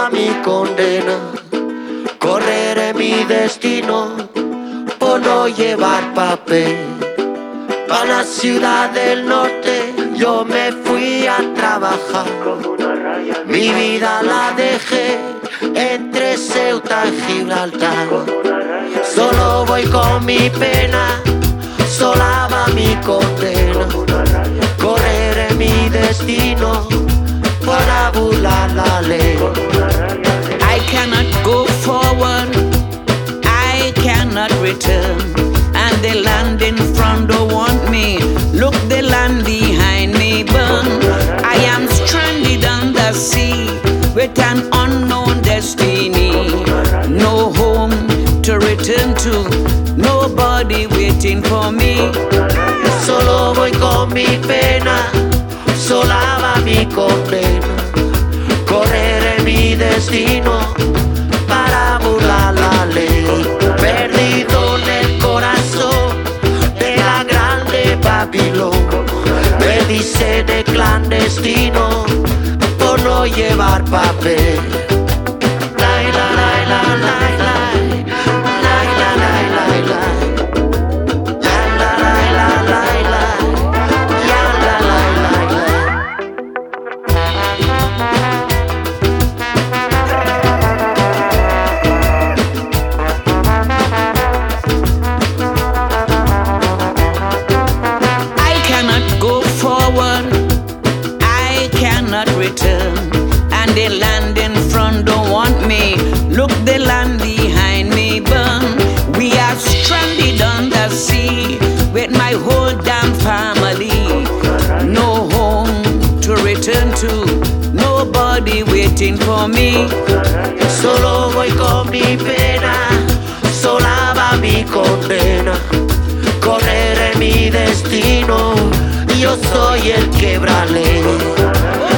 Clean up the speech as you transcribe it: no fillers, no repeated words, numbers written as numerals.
va mi condena. Correré mi destino por no llevar papel. Pa' la ciudad del norte yo me fui a trabajar. Mi vida la dejé entre Ceuta y Gibraltar. Solo voy con mi pena, sola va mi condena. Correré mi destino para burlar la ley. I cannot go forward, I cannot return. And the land in front don't want me. Look, the land behind me burn. I am stranded on the sea with an unknown destiny. No home to return to, nobody waiting for me. Solo voy con mi pena, sola va mi condena. Correré mi destino para burlar la ley. Perdido en el corazón de la grande Babilón. Me dice de clandestino por no llevar papel. Lai, la, lai, la, lai, lai. Lai, la, lai, lai, lai. La, la, lai, la, lai, lai. Ya, la, lai, lai, lai. I cannot go forward, I cannot return. And the land in front don't want me. Look, the land behind me burn. We are stranded on the sea with my whole damn family. No home to return to, nobody waiting for me. Solo voy con mi pena, sola va mi condena. Correré mi destino, yo soy el quebralé.